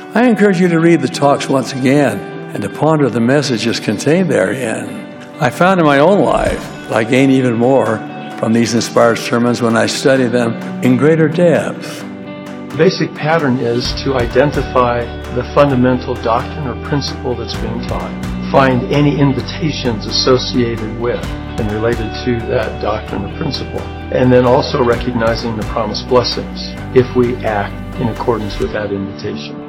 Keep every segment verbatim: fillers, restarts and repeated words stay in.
I encourage you to read the talks once again and to ponder the messages contained therein. I found in my own life I gain even more from these inspired sermons when I study them in greater depth. The basic pattern is to identify the fundamental doctrine or principle that's being taught, find any invitations associated with and related to that doctrine or principle, and then also recognizing the promised blessings if we act in accordance with that invitation.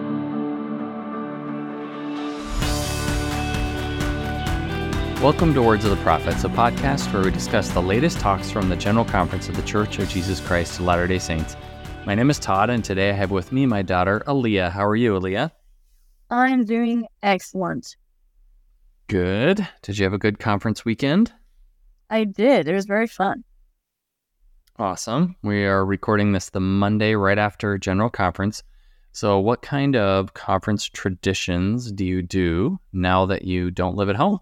Welcome to Words of the Prophets, a podcast where we discuss the latest talks from the General Conference of the Church of Jesus Christ of Latter-day Saints. My name is Todd, and today I have with me my daughter, Aaliyah. How are you, Aaliyah? I'm doing excellent. Good. Did you have a good conference weekend? I did. It was very fun. Awesome. We are recording this the Monday right after General Conference. So what kind of conference traditions do you do now that you don't live at home?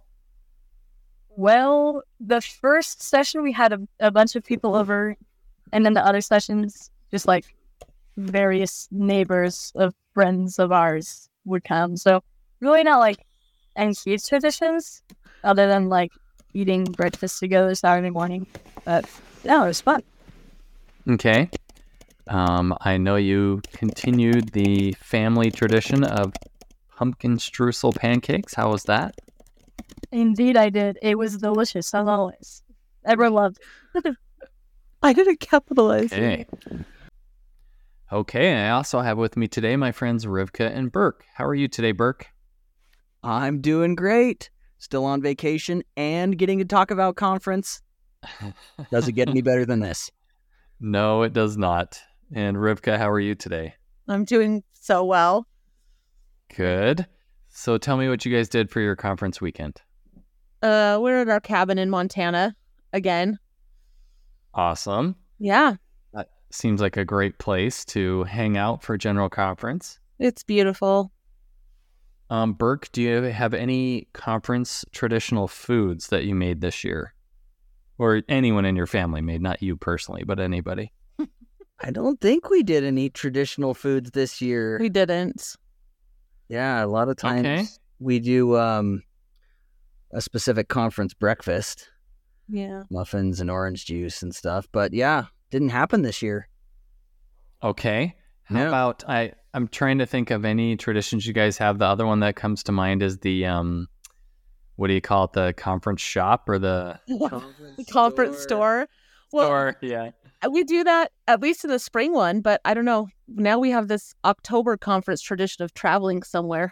Well, the first session we had a, a bunch of people over, and then the other sessions, just like various neighbors of friends of ours would come. So really not like any huge traditions other than like eating breakfast together Saturday morning. But no, it was fun. Okay. Um, I know you continued the family tradition of pumpkin streusel pancakes. How was that? Indeed, I did. It was delicious, as always. Everyone loved it. I didn't capitalize. Okay. Okay, I also have with me today my friends Rivka and Burke. How are you today, Burke? I'm doing great. Still on vacation and getting to talk about conference. Does it get any better than this? No, it does not. And Rivka, how are you today? I'm doing so well. Good. So tell me what you guys did for your conference weekend. Uh, we're at our cabin in Montana again. Awesome. Yeah, That seems like a great place to hang out for General Conference. it's beautiful. Um, Burke, do you have any conference traditional foods that you made this year? Or anyone in your family made, not you personally, but anybody? I don't think we did any traditional foods this year. We didn't. Yeah, a lot of times Okay. we do um, a specific conference breakfast, Yeah. muffins and orange juice and stuff. But yeah, didn't happen this year. Okay. How No. about, I, I'm trying to think of any traditions you guys have. The other one that comes to mind is the, um, what do you call it? The conference shop or the The conference store. Well, store? Yeah. we do that at least in the spring one, but I don't know. Now we have this October conference tradition of traveling somewhere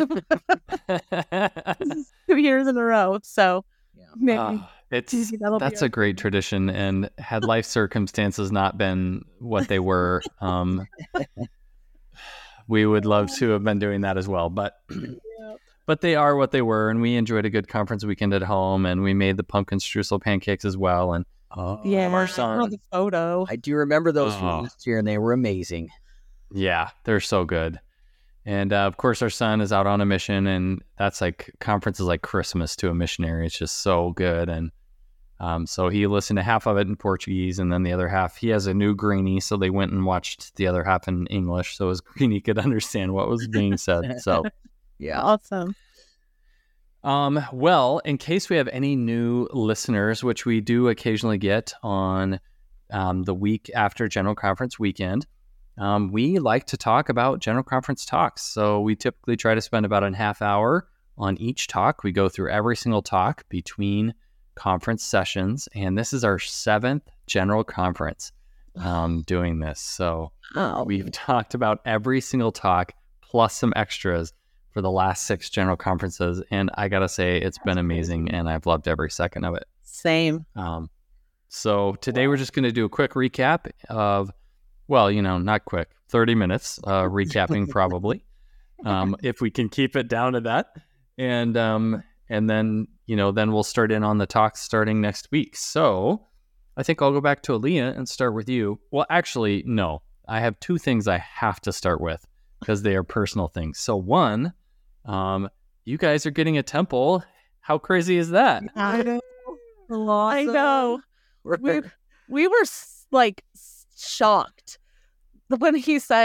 two years in a row. So Yeah. maybe Ah, it's that'll be that's our- a great tradition, and had life circumstances not been what they were, um, we would love to have been doing that as well. But but they are what they were, and we enjoyed a good conference weekend at home, and we made the pumpkin streusel pancakes as well. And Oh, yeah, our I son. saw the photo. I do remember those Oh. from last year, and they were amazing. yeah, they're so good. And uh, of course, our son is out on a mission, and that's like conference is like Christmas to a missionary. It's just so good, and um, so he listened to half of it in Portuguese, and then the other half. He has a new greenie, so they went and watched the other half in English, so his greenie could understand what was being said. So, Yeah. Awesome. um, well, in case we have any new listeners, which we do occasionally get on um, the week after General Conference weekend. Um, we like to talk about General Conference talks. So we typically try to spend about a half hour on each talk. We go through every single talk between conference sessions. And this is our seventh General Conference um, doing this. So Oh, we've talked about every single talk plus some extras for the last six General Conferences. And I got to say, it's been amazing. And I've loved every second of it. same. Um, so today we're just going to do a quick recap of, well, you know, not quick, thirty minutes, uh, recapping probably, um, if we can keep it down to that. And, um, and then, you know, then we'll start in on the talks starting next week. So I think I'll go back to Aaliyah and start with you. Well, actually, no, I have two things I have to start with because they are personal things. So one, um, you guys are getting a temple. How crazy is that? I know. I Awesome. know. We we were s- like s- shocked when he said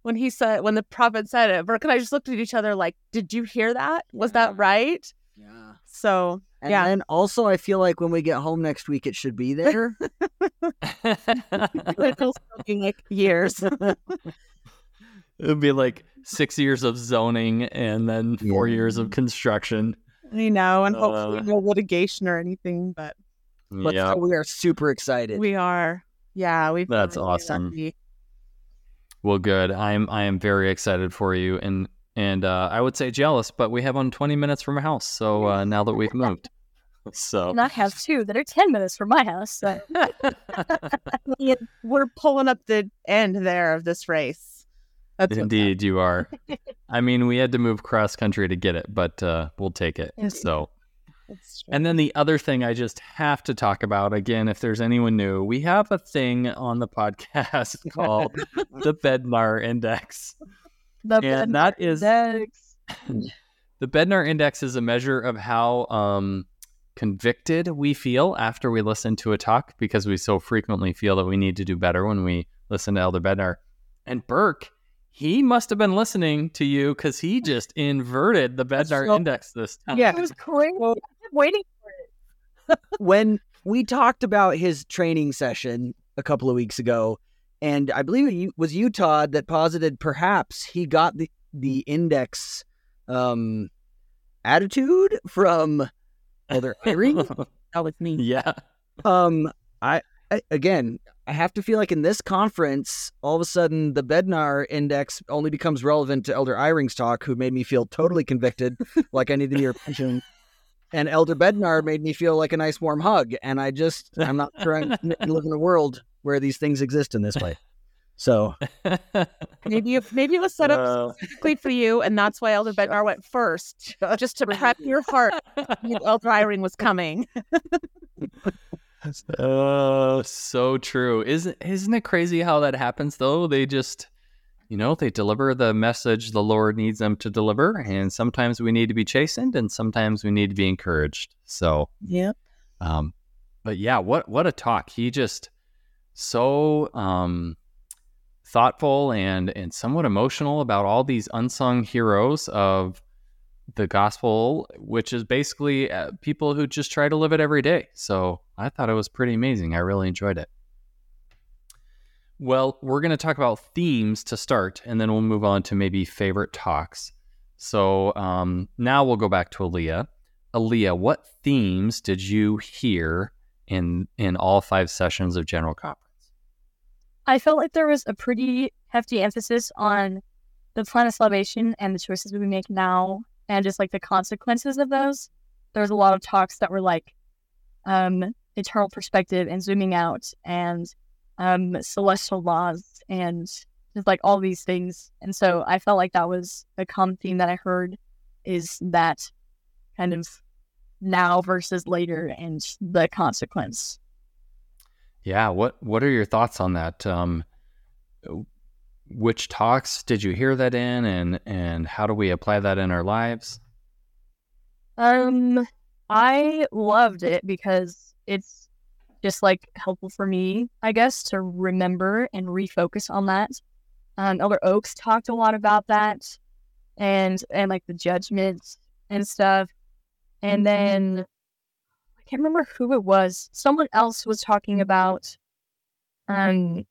when he said, when the prophet said it, Burke and I just looked at each other like, did you hear that? Was that right? Yeah. So, And yeah. then also, I feel like when we get home next week, it should be there. It feels like years. It'd be like six years of zoning and then four Yeah. years of construction. I know, and hopefully Uh, no litigation or anything, but But Yeah, still, we are super excited. we are. Yeah, we've been That's really awesome. lucky. well, good. I'm I am very excited for you, and and uh, I would say jealous, but we have one twenty minutes from our house. So uh, now that we've moved, so And I have two that are ten minutes from my house. So Yeah, we're pulling up the end there of this race. That's what's indeed you are. I mean, we had to move cross country to get it, but uh, we'll take it. Indeed. So. It's true. And then the other thing I just have to talk about, again, if there's anyone new, we have a thing on the podcast called the Bednar Index. the And that is- index. The Bednar Index is a measure of how um, convicted we feel after we listen to a talk, because we so frequently feel that we need to do better when we listen to Elder Bednar. And Burke, he must have been listening to you, because he just inverted the Bednar so- Index this time. Yeah. It was crazy. I'm waiting for it. When we talked about his training session a couple of weeks ago, and I believe it was you, Todd, that posited perhaps he got the, the index um, attitude from Elder Irene. That was me. Yeah. um, I, I again, I have to feel like in this conference, all of a sudden the Bednar Index only becomes relevant to Elder Iring's talk, who made me feel totally convicted, like I needed to be repentant. And Elder Bednar made me feel like a nice warm hug. And I just, I'm not sure I live in a world where these things exist in this way. So, Maybe it, maybe it was set up Uh, specifically for you, and that's why Elder Bednar went first, just to prep your heart when Elder Irene was coming. Oh, so true. Isn't isn't it crazy how that happens though? They just, you know, they deliver the message the Lord needs them to deliver, and sometimes we need to be chastened, and sometimes we need to be encouraged. So, Yep. um, but yeah, what what a talk! He just so um thoughtful and and somewhat emotional about all these unsung heroes of the gospel, which is basically uh, people who just try to live it every day. So I thought it was pretty amazing. I really enjoyed it. Well, we're going to talk about themes to start, and then we'll move on to maybe favorite talks. So um, now we'll go back to Aaliyah. Aaliyah, what themes did you hear in in all five sessions of General Conference? I felt like there was a pretty hefty emphasis on the plan of salvation and the choices we make now, and just like the consequences of those. There was a lot of talks that were like um, eternal perspective and zooming out, and um, celestial laws, and just like all these things. And so I felt like that was a common theme that I heard, is that kind of now versus later and the consequence. Yeah, what what are your thoughts on that? Um, which talks did you hear that in, and and how do we apply that in our lives? Um, I loved it because it's just like helpful for me, I guess, to remember and refocus on that. Um, Elder Oaks talked a lot about that, and and like the judgment and stuff. And then I can't remember who it was. Someone else was talking about, um,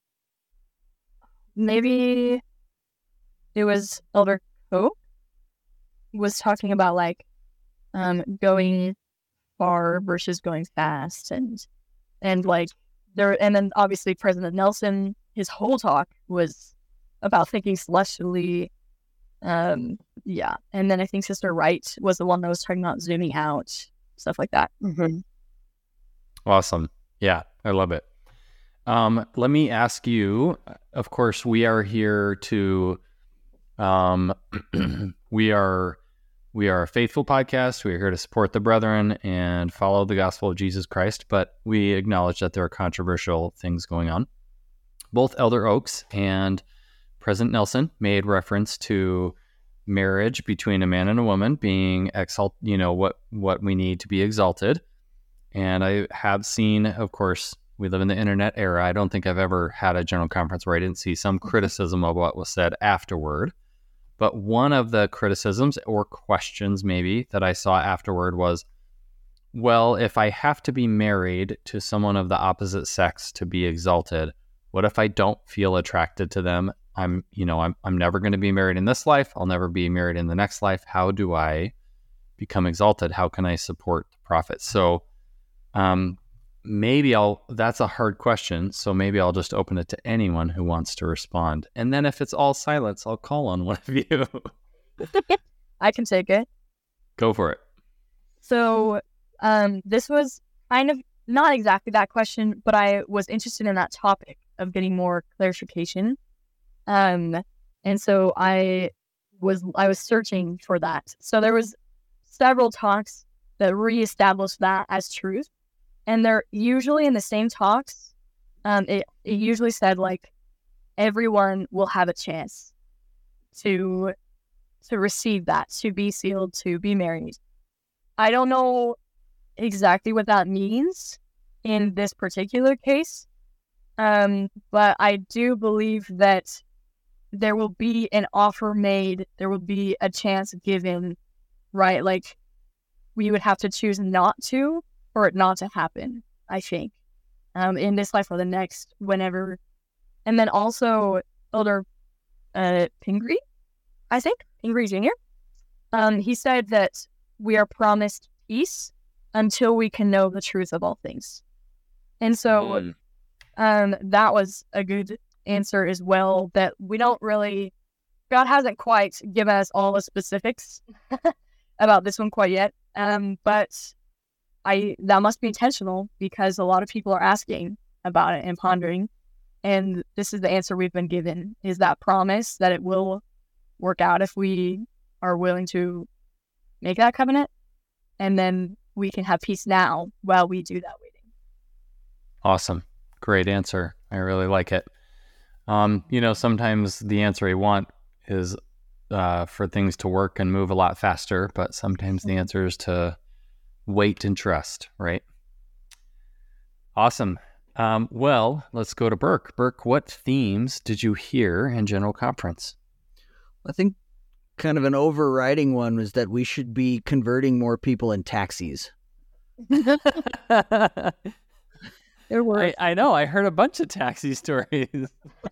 maybe it was Elder Cope was talking about like um going far versus going fast, and and like there, and then obviously President Nelson, his whole talk was about thinking celestially. Um, yeah, and then I think Sister Wright was the one that was talking about zooming out, stuff like that. Mm-hmm. Awesome. Yeah, I love it. Um, let me ask you, of course, we are here to, um, we are, we are a faithful podcast. We are here to support the brethren and follow the gospel of Jesus Christ, but we acknowledge that there are controversial things going on. Both Elder Oaks and President Nelson made reference to marriage between a man and a woman being exalt, you know, what, what we need to be exalted. And I have seen, of course, we live in the internet era. I don't think I've ever had a general conference where I didn't see some criticism of what was said afterward. But one of the criticisms or questions maybe that I saw afterward was, well, if I have to be married to someone of the opposite sex to be exalted, what if I don't feel attracted to them? I'm, you know, I'm, I'm never going to be married in this life. I'll never be married in the next life. How do I become exalted? How can I support the prophet? So, um, maybe I'll, that's a hard question. So maybe I'll just open it to anyone who wants to respond. And then if it's all silence, I'll call on one of you. I can take it. Go for it. So, um, this was kind of not exactly that question, but I was interested in that topic of getting more clarification. Um, and so I was, I was searching for that. So there was several talks that reestablished that as truth. And they're usually in the same talks. Um, it, it usually said like everyone will have a chance to to receive that, to be sealed, to be married. I don't know exactly what that means in this particular case, um, but I do believe that there will be an offer made. There will be a chance given, right? Like we would have to choose not to, for it not to happen, I think, um, in this life or the next, whenever. And then also Elder uh, Pingree, I think, Pingree Junior, um, he said that we are promised peace until we can know the truth of all things. And so mm. um, that was a good answer as well, that we don't really, God hasn't quite given us all the specifics about this one quite yet, um, but I that must be intentional because a lot of people are asking about it and pondering. And this is the answer we've been given, is that promise that it will work out if we are willing to make that covenant. And then we can have peace now while we do that waiting. Awesome. Great answer. I really like it. Um, you know, sometimes the answer I want is uh, for things to work and move a lot faster, but sometimes the answer is to wait and trust, right? Awesome. Um, well, let's go to Burke. Burke, what themes did you hear in General Conference? I think kind of an overriding one was that we should be converting more people in taxis. There were. I, I know. I heard a bunch of taxi stories.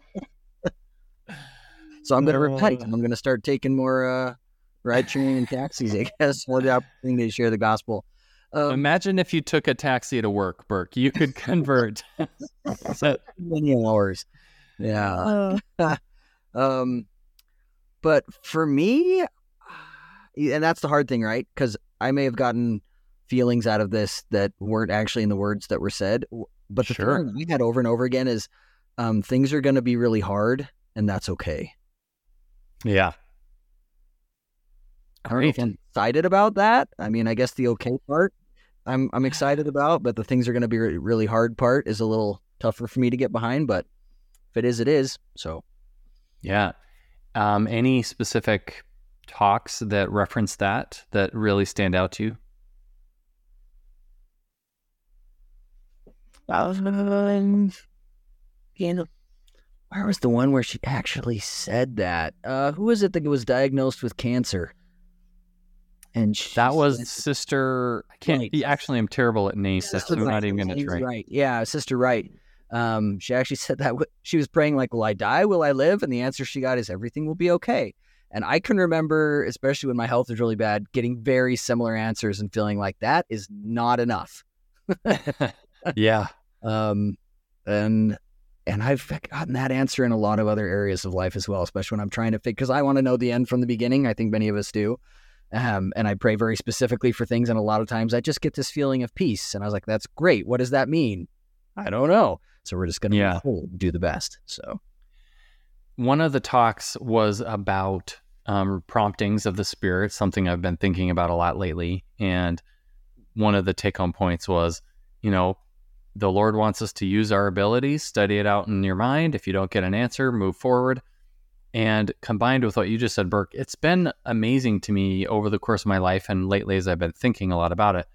So I'm going to repent. I'm going to start taking more uh, ride sharing and taxis, I guess, for the opportunity to share the gospel. Um, Imagine if you took a taxi to work, Burke. You could convert. so, many hours. Yeah. Uh, um, but for me, and that's the hard thing, right? Because I may have gotten feelings out of this that weren't actually in the words that were said. But the Sure. feeling we had over and over again is um, things are going to be really hard, and that's okay. Yeah. I don't know if I'm excited about that. I mean, I guess the okay part I'm I'm excited about, but the things are going to be re- really hard part is a little tougher for me to get behind. But if it is, it is. So, Yeah. Um, any specific talks that reference that that really stand out to you? Um, you know, where was the one where she actually said that? Uh, who was it that was diagnosed with cancer? And she That was said- Sister. I can't. Right. Actually, I'm terrible at names, so Sister I'm not Wright. even going to Sister try. Wright. Yeah, Sister Wright. Um, she actually said that w- she was praying like, "Will I die? Will I live?" And the answer she got is, "Everything will be okay." And I can remember, especially when my health was really bad, getting very similar answers and feeling like that is not enough. Yeah. Um, and and I've gotten that answer in a lot of other areas of life as well, especially when I'm trying to figure, because I want to know the end from the beginning. I think many of us do. Um, and I pray very specifically for things. And a lot of times I just get this feeling of peace. And I was like, that's great. What does that mean? I don't know. So we're just going to Yeah. do the best. So One of the talks was about um, promptings of the Spirit, something I've been thinking about a lot lately. And one of the take-home points was, you know, the Lord wants us to use our abilities, study it out in your mind. If you don't get an answer, move forward. And combined with what you just said, Burke, it's been amazing to me over the course of my life and lately as I've been thinking a lot about it,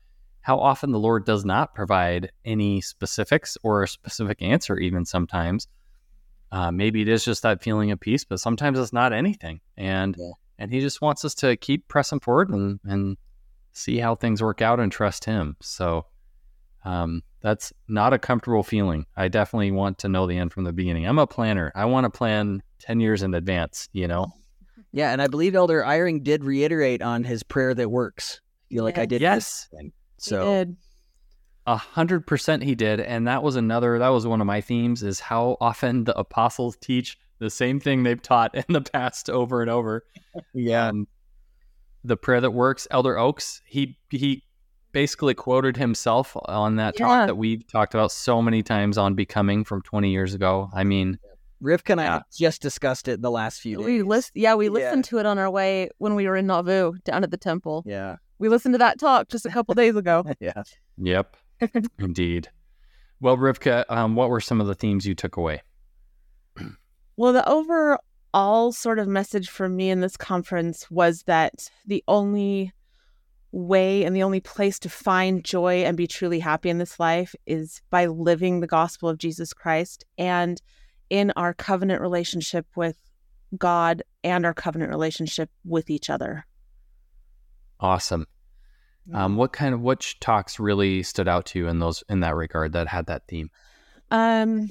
how often the Lord does not provide any specifics or a specific answer, even sometimes. Uh, maybe it is just that feeling of peace, but sometimes it's not anything. And yeah. and he just wants us to keep pressing forward and, and see how things work out and trust him. So um, that's not a comfortable feeling. I definitely want to know the end from the beginning. I'm a planner. I want to plan ten years in advance, you know? Yeah, and I believe Elder Eyring did reiterate on his prayer that works. I feel like I did. Yes. So he did. A hundred percent he did. And that was another, that was one of my themes, is how often the apostles teach the same thing they've taught in the past over and over. Yeah. Um, the prayer that works, Elder Oaks, he he basically quoted himself on that Yeah. talk that we've talked about so many times on Becoming from twenty years ago. I mean, Rivka and I Yeah. just discussed it in the last few days. We list, yeah, we Yeah. listened to it on our way when we were in Nauvoo down at the temple. Yeah. We listened to that talk just a couple days ago. Yeah. yep, indeed. Well, Rivka, um, what were some of the themes you took away? Well, the overall sort of message for me in this conference was that the only way and the only place to find joy and be truly happy in this life is by living the gospel of Jesus Christ and in our covenant relationship with God and our covenant relationship with each other. Awesome. Um, what kind of which talks really stood out to you in those in that regard that had that theme? Um,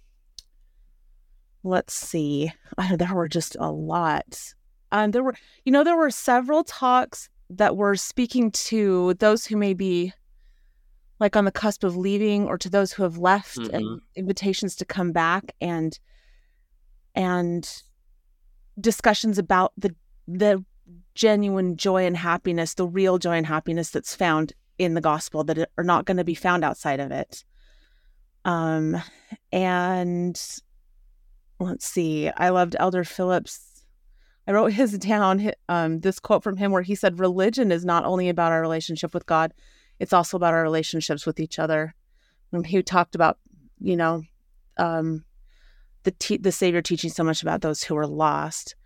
let's see. I, there were just a lot. Um, there were, you know, there were several talks that were speaking to those who may be like on the cusp of leaving, or to those who have left, Mhm. and invitations to come back, and and discussions about the the genuine joy and happiness, the real joy and happiness that's found in the gospel that are not going to be found outside of it. Um, and let's see, I loved Elder Phillips. I wrote his down, hi- um, this quote from him where he said, religion is not only about our relationship with God, it's also about our relationships with each other. And he talked about, you know, um, the te- the Savior teaching so much about those who are lost.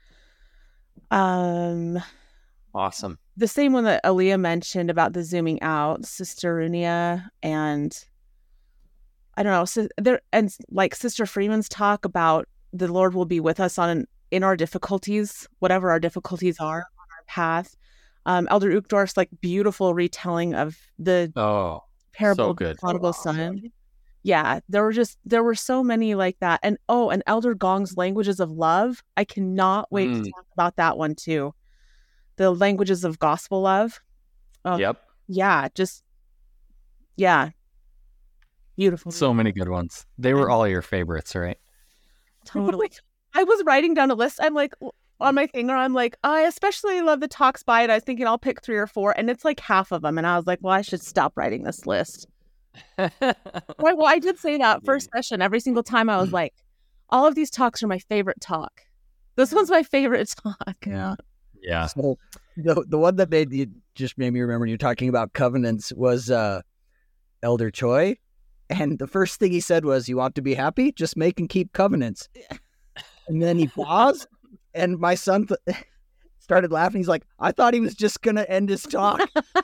Um, Awesome. the same one that Aaliyah mentioned about the zooming out, Sister Runia, and I don't know, so there, and like Sister Freeman's talk about the Lord will be with us on in our difficulties, whatever our difficulties are on our path. Um, Elder Uchtdorf's like beautiful retelling of the Oh, parable so of the good. prodigal son. Yeah, there were just there were so many like that. And oh, and Elder Gong's languages of love. I cannot wait Mm. to talk about that one too. The languages of gospel love. Oh, Yep. yeah, just yeah. Beautiful. So many good ones. They were all your favorites, right? Totally. I was writing down a list. I'm like on my finger, I'm like, I especially love the talks by it. I was thinking I'll pick three or four, and it's like half of them. And I was like, well, I should stop writing this list. Right, well, I did say that first session. Every single time I was like, all of these talks are my favorite talk. This one's my favorite talk. Yeah. Yeah. So the the one that made you just made me remember when you're talking about covenants was uh, Elder Choi, and the first thing he said was, "You want to be happy? Just make and keep covenants." And then he paused, and my son th- started laughing. He's like, "I thought he was just gonna end his talk."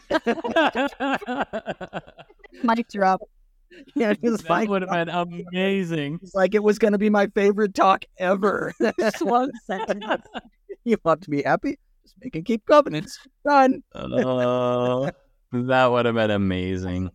Mic drop. Yeah, he was That like, would have been amazing. he's like, it was gonna be my favorite talk ever. Just one sentence. You want to be happy? Just make and keep covenants. Done. Oh, that would have been amazing.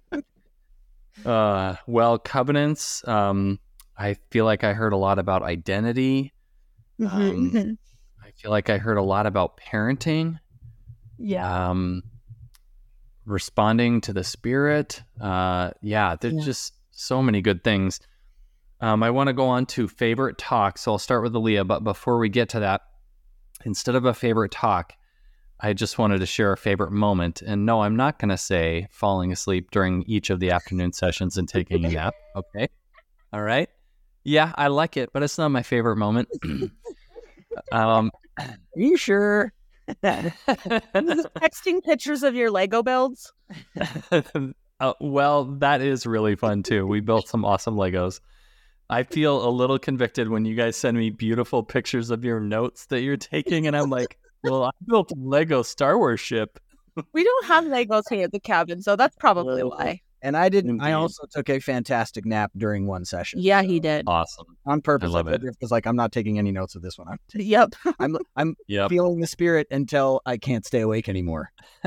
Uh, well, covenants. Um, I feel like I heard a lot about identity. Um, I feel like I heard a lot about parenting. Yeah. Um, responding to the Spirit. Uh, yeah, there's Yeah. just so many good things. Um, I want to go on to favorite talk, so I'll start with Aaliyah. But before we get to that, instead of a favorite talk, I just wanted to share a favorite moment. And no, I'm not going to say falling asleep during each of the afternoon sessions and taking a nap. Okay. All right. Yeah, I like it, but it's not my favorite moment. um, Are you sure? Texting pictures of your Lego builds. uh, well, that is really fun too. We built some awesome Legos. I feel a little convicted when you guys send me beautiful pictures of your notes that you're taking, and I'm like, well, I built a Lego Star Wars ship. We don't have Legos here at the cabin, so that's probably why. And I didn't. I Indeed. also took a fantastic nap during one session. Yeah, he did. Awesome. On purpose. I love it. Because like I'm not taking any notes of this one. I'm Yep. I'm, I'm Yep. feeling the spirit until I can't stay awake anymore.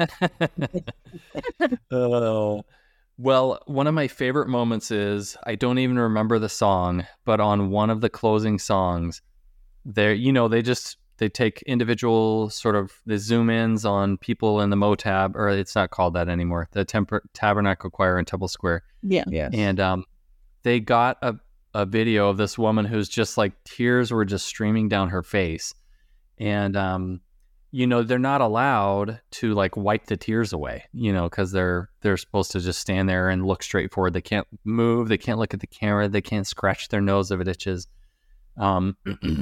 Oh. Well, one of my favorite moments is I don't even remember the song, but on one of the closing songs, there, you know, they just they take individual sort of the zoom ins on people in the Motab, or it's not called that anymore, the Temper- Tabernacle Choir in Temple Square, Yeah. Yes. and um, they got a a video of this woman who's just like tears were just streaming down her face, and um. you know, they're not allowed to like wipe the tears away, you know, because they're they're supposed to just stand there and look straight forward. They can't move. They can't look at the camera. They can't scratch their nose if it itches. Um,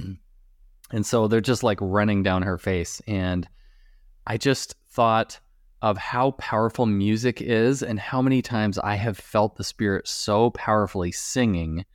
and so they're just like running down her face. And I just thought of how powerful music is and how many times I have felt the Spirit so powerfully singing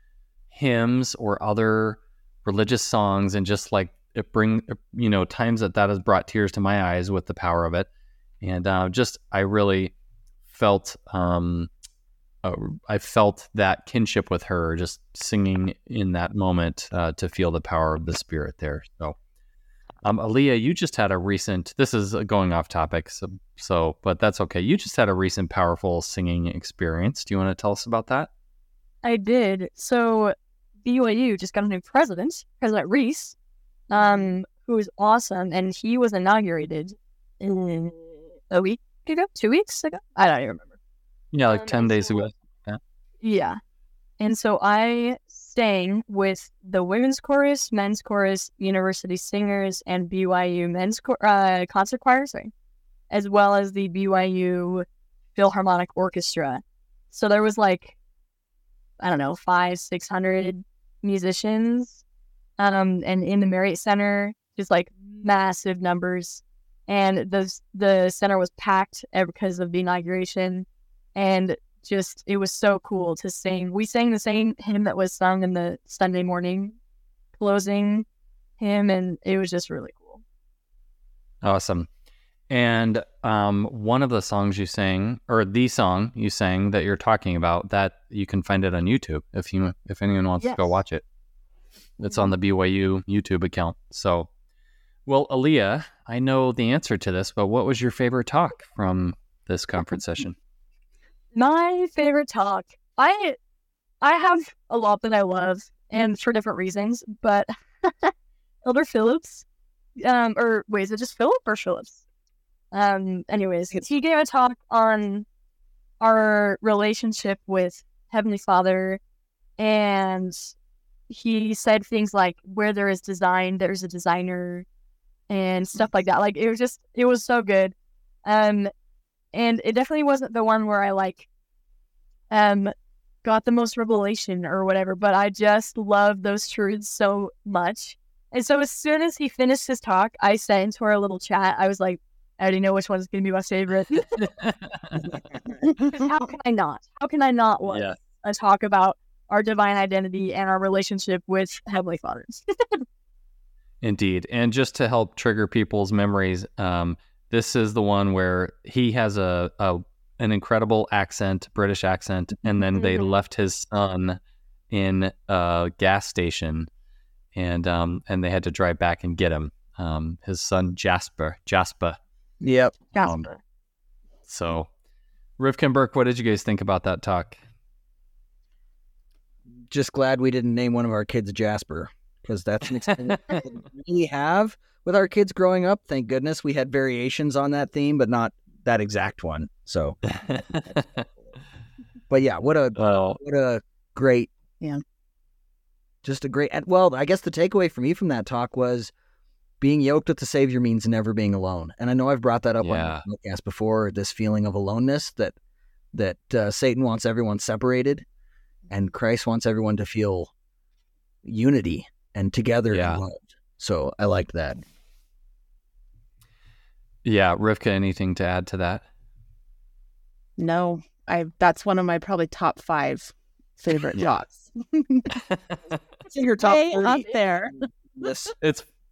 hymns or other religious songs, and just like it bring, you know, times that that has brought tears to my eyes with the power of it. And uh, just, I really felt, um, uh, I felt that kinship with her, just singing in that moment uh, to feel the power of the Spirit there. So, um, Aaliyah, you just had a recent, this is going off topic, so, so, but that's okay. You just had a recent powerful singing experience. Do you want to tell us about that? I did. So B Y U just got a new president, President Reese, um, who is awesome, and he was inaugurated in a week ago, two weeks ago. I don't even remember. Yeah, like Um, ten and days so- ago. Yeah, and so I sang with the women's chorus, men's chorus, university singers, and B Y U men's cho- uh, concert choir, sorry, as well as the B Y U Philharmonic Orchestra. So there was like, I don't know, five, six hundred musicians, um, and in the Marriott Center, just like massive numbers, and the the center was packed because of the inauguration, and just it was so cool to sing. We sang the same hymn that was sung in the Sunday morning closing hymn, and it was just really cool. Awesome. And um, one of the songs you sang, or the song you sang that you're talking about, that you can find it on YouTube if you if anyone wants to go Yes. watch it. It's on the B Y U YouTube account. So, well, Aaliyah, I know the answer to this, but what was your favorite talk from this conference session? My favorite talk. I I have a lot that I love, and for different reasons, but Elder Phillips, um, or wait, is it just Philip or Phillips? Um, anyways, he gave a talk on our relationship with Heavenly Father, and he said things like, where there is design, there's a designer, and stuff like that. Like, it was just, it was so good. Um, and it definitely wasn't the one where I, like, um, got the most revelation or whatever, but I just love those truths so much. And so as soon as he finished his talk, I sent into our little chat, I was like, I already know which one's going to be my favorite. 'Cause how can I not? How can I not love Yeah. a talk about our divine identity and our relationship with Heavenly Father? Indeed. And just to help trigger people's memories, um, this is the one where he has a, a an incredible accent, British accent, and then they Mhm. left his son in a gas station, and um, and they had to drive back and get him. Um, his son Jasper, Jasper. Yep. Jasper. So, Rivka and Burke, what did you guys think about that talk? Just glad we didn't name one of our kids Jasper, because that's an experience that we have with our kids growing up. Thank goodness we had variations on that theme, but not that exact one. So, but yeah, what a Well, what a great, Yeah. just a great. And well, I guess the takeaway for me from that talk was being yoked with the Savior means never being alone. And I know I've brought that up Yeah. on the podcast before. This feeling of aloneness that that uh, Satan wants everyone separated, and Christ wants everyone to feel unity and together Yeah. and loved. So I liked that. yeah, Rivka, anything to add to that? No, I. That's one of my probably top five favorite Yeah. talks. It's in your top Way thirty. up there. This It's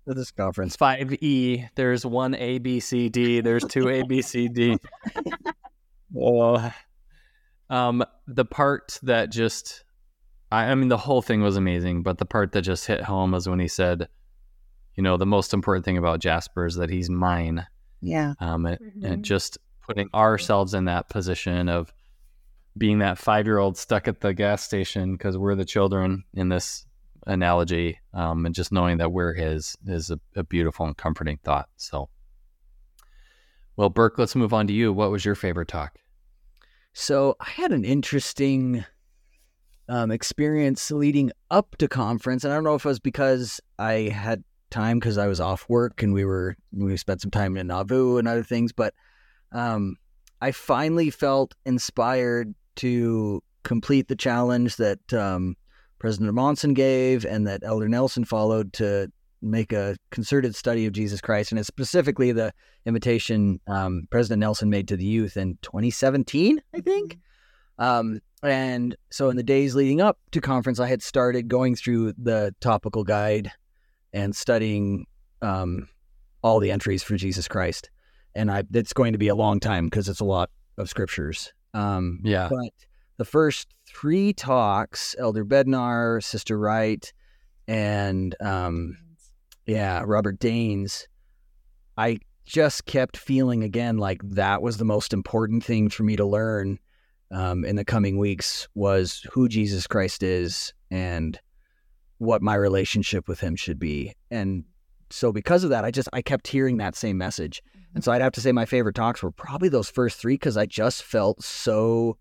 for this conference. five E. There's one A, B, C, D. There's two A, B, C, D. Oh. Um, the part that just, I, I mean, the whole thing was amazing, but the part that just hit home was when he said, you know, the most important thing about Jasper is that he's mine. Yeah. Um, and, Mhm. and just putting ourselves in that position of being that five-year-old stuck at the gas station because we're the children in this analogy, um, and just knowing that we're his is a, a beautiful and comforting thought. So, well, Burke, let's move on to you. What was your favorite talk? So I had an interesting um, experience leading up to conference, and I don't know if it was because I had time because I was off work and we were we spent some time in Nauvoo and other things, but um, I finally felt inspired to complete the challenge that um, President Monson gave and that Elder Nelson followed to make a concerted study of Jesus Christ, and it's specifically the invitation um, President Nelson made to the youth in twenty seventeen, I think. Um, and so in the days leading up to conference, I had started going through the topical guide and studying um, all the entries for Jesus Christ. And I, it's going to be a long time because it's a lot of scriptures. Um, Yeah. But the first three talks, Elder Bednar, Sister Wright, and um, yeah, Robert Daines, I just kept feeling again like that was the most important thing for me to learn um, in the coming weeks was who Jesus Christ is and what my relationship with him should be. And so because of that, I just, I kept hearing that same message. And so I'd have to say my favorite talks were probably those first three because I just felt so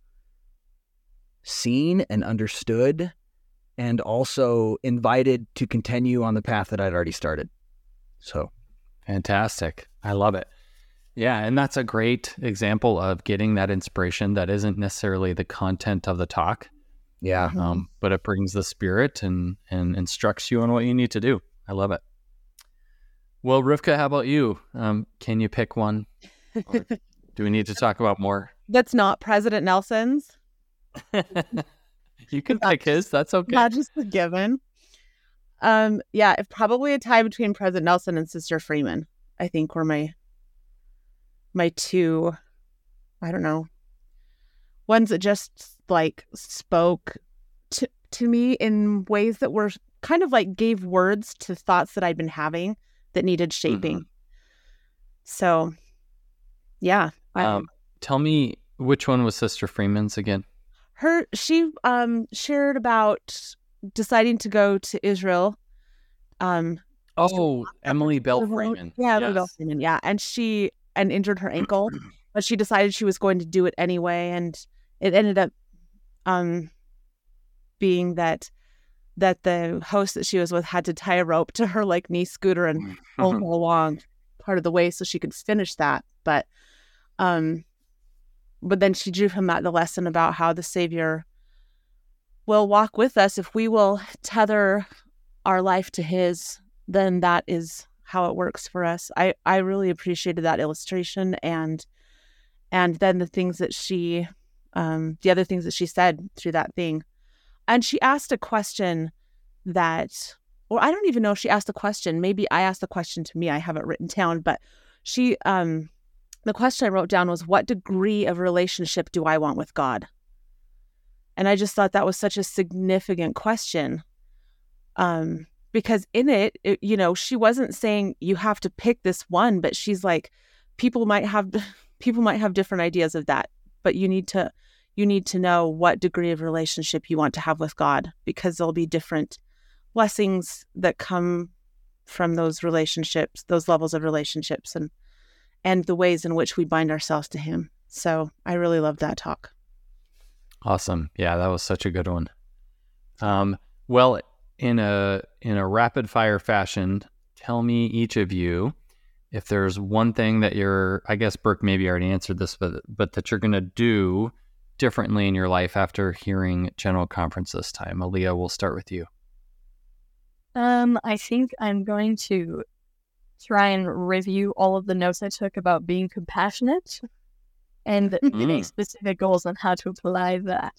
seen and understood and also invited to continue on the path that I'd already started. So. Fantastic. I love it. Yeah, and that's a great example of getting that inspiration that isn't necessarily the content of the talk, Yeah. um, but it brings the spirit and, and instructs you on what you need to do. I love it. Well, Rivka, how about you? Um, can you pick one? Or do we need to talk about more? That's not President Nelson's. You can pick his. That's okay. Not just a given. Um, yeah, it's probably a tie between President Nelson and Sister Freeman. I think were my my two, I don't know, ones that just like spoke to to me in ways that were kind of like gave words to thoughts that I'd been having that needed shaping. Mm-hmm. So, yeah. I, Um, tell me which one was Sister Freeman's again? her she um shared about deciding to go to Israel. Um, Oh, Emily Bell Freeman. Yeah, Emily Yes. Bell Freeman. Yeah, and she and injured her ankle, but she decided she was going to do it anyway, and it ended up um being that that the host that she was with had to tie a rope to her like knee scooter and pull her along part of the way so she could finish that. But um, but then she drew from that the lesson about how the Savior will walk with us if we will tether our life to his. Then that is how it works for us. I, I really appreciated that illustration and and then the things that she, um, the other things that she said through that thing. And she asked a question that, or I don't even know if she asked a question. Maybe I asked the question to me. I have it written down, but she, um, the question I wrote down was, what degree of relationship do I want with God? And I just thought that was such a significant question. Um, Because in it, it, you know, she wasn't saying you have to pick this one, but she's like, people might have people might have different ideas of that, but you need to you need to know what degree of relationship you want to have with God, because there'll be different blessings that come from those relationships, those levels of relationships, and and the ways in which we bind ourselves to Him. So I really loved that talk. Awesome. Yeah, that was such a good one. Um, well, in a in a rapid fire fashion, tell me each of you if there's one thing that you're, I guess Burke maybe already answered this, but but that you're going to do differently in your life after hearing General Conference this time. Aaliyah, we'll start with you. Um, I think I'm going to try and review all of the notes I took about being compassionate and make specific goals on how to apply that.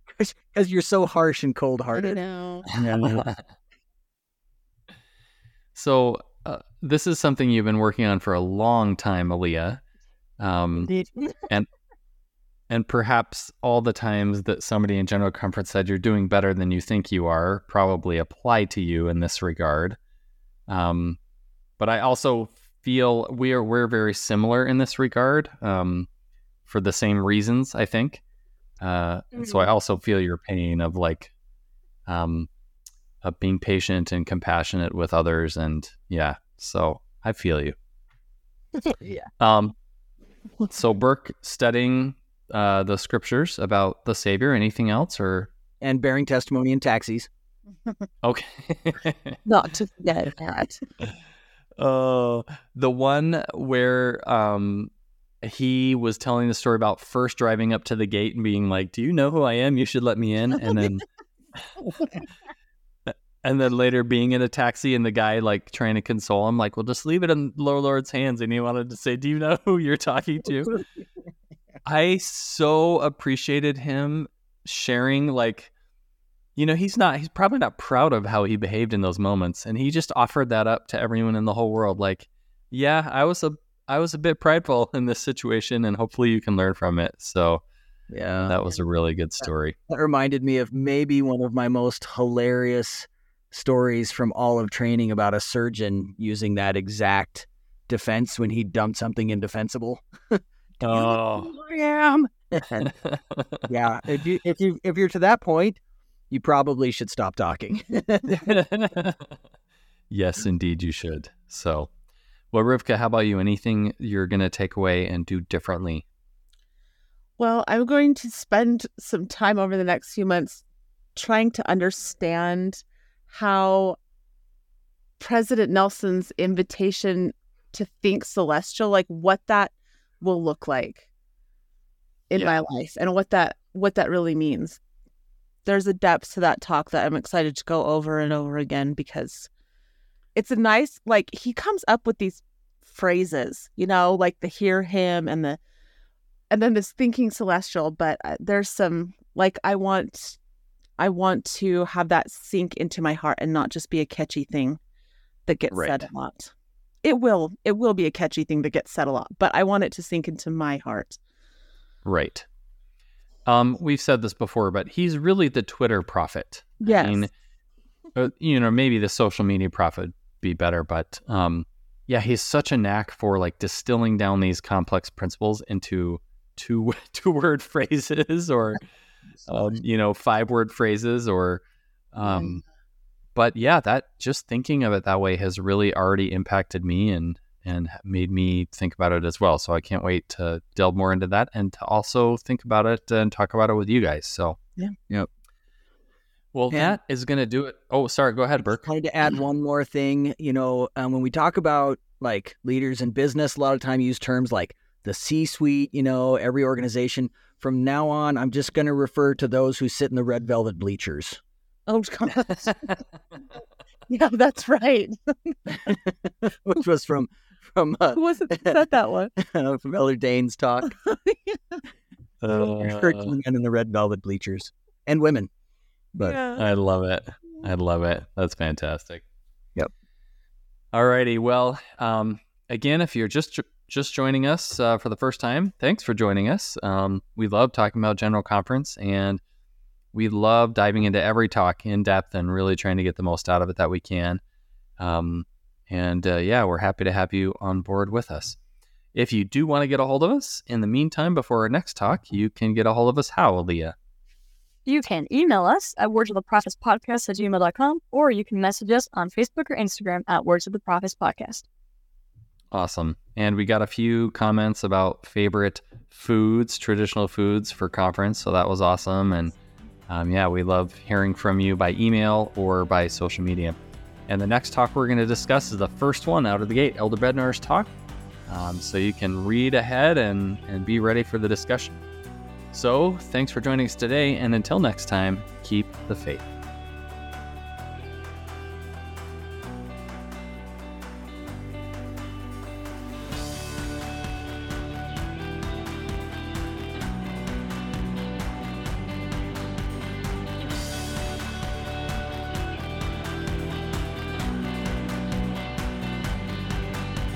Because you're so harsh and cold-hearted. know. So uh, this is something you've been working on for a long time, Aaliyah. Um, Indeed. and and perhaps all the times that somebody in General Conference said you're doing better than you think you are probably apply to you in this regard. Um, but I also feel we are we're very similar in this regard um, for the same reasons, I think. Uh, Mm-hmm. So I also feel your pain of like um, of being patient and compassionate with others, and yeah, so I feel you. Yeah. Um, so Burke, studying uh, the scriptures about the Savior. Anything else, or And bearing testimony in taxis. okay? Not to forget that. Oh, the one where um, he was telling the story about first driving up to the gate and being like, "Do you know who I am? You should let me in." And then, and then later being in a taxi and the guy like trying to console him, like, "Well, just leave it in the Lord's hands." And he wanted to say, "Do you know who you're talking to?" I so appreciated him sharing, like, you know, he's not, he's probably not proud of how he behaved in those moments. And he just offered that up to everyone in the whole world. Like, yeah, I was a, I was a bit prideful in this situation, and hopefully you can learn from it. So Yeah. that was a really good story. That reminded me of maybe one of my most hilarious stories from all of training about a surgeon using that exact defense when he dumped something indefensible. Oh, I am. Yeah. If you if you if you're to that point, you probably should stop talking. yes, indeed you should. So, well, Rivka, how about you? Anything you're going to take away and do differently? Well, I'm going to spend some time over the next few months trying to understand how President Nelson's invitation to think celestial, like what that will look like in Yeah. my life and what that what that really means. There's a depth to that talk that I'm excited to go over and over again, because it's a nice, like, he comes up with these phrases, you know, like the hear him and the and then this thinking celestial, but uh, there's some, like, I want I want to have that sink into my heart and not just be a catchy thing that gets Right. said a lot. It will it will be a catchy thing that gets said a lot, but I want it to sink into my heart. Right. Um, we've said this before, but he's really the Twitter prophet. Yes. I mean, uh, you know, maybe the social media prophet would be better, but um, yeah, he's such a knack for like distilling down these complex principles into two two word phrases, or um, you know, five word phrases, or um, but yeah, that just thinking of it that way has really already impacted me and and made me think about it as well. So I can't wait to delve more into that and to also think about it and talk about it with you guys. So Yeah. Yep. Well, And- that is going to do it. Oh, sorry. Go ahead, Burke. Wanted to add one more thing. You know, um, when we talk about like leaders in business, a lot of time use terms like the C-suite. You know, every organization. From now on, I'm just going to refer to those who sit in the red velvet bleachers. Oh God. Yeah, that's right. Which was from from uh, Who was it that said that one? from Elder Dane's talk. Uh, Encouraging men in the red velvet bleachers and women. But Yeah. I love it. I love it. That's fantastic. Yep. All righty. Well, um, again, if you're just just joining us uh, for the first time, thanks for joining us. Um, we love talking about General Conference, and we love diving into every talk in depth and really trying to get the most out of it that we can. Um, and uh, yeah, we're happy to have you on board with us. If you do want to get a hold of us in the meantime, before our next talk, you can get a hold of us. How, Aaliyah? You can email us at words of the prophets podcast at gmail dot com, or you can message us on Facebook or Instagram at Words of the Prophets Podcast. Awesome. And we got a few comments about favorite foods, traditional foods for conference. So that was awesome. And um, yeah, we love hearing from you by email or by social media. And the next talk we're going to discuss is the first one out of the gate, Elder Bednar's talk. Um, so you can read ahead and, and be ready for the discussion. So thanks for joining us today. And until next time, keep the faith.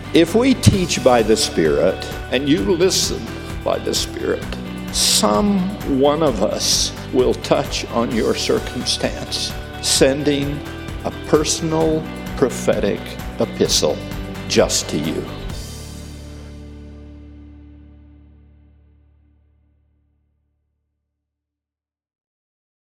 If we teach by the Spirit and you listen by the Spirit, some one of us will touch on your circumstance, sending a personal prophetic epistle just to you.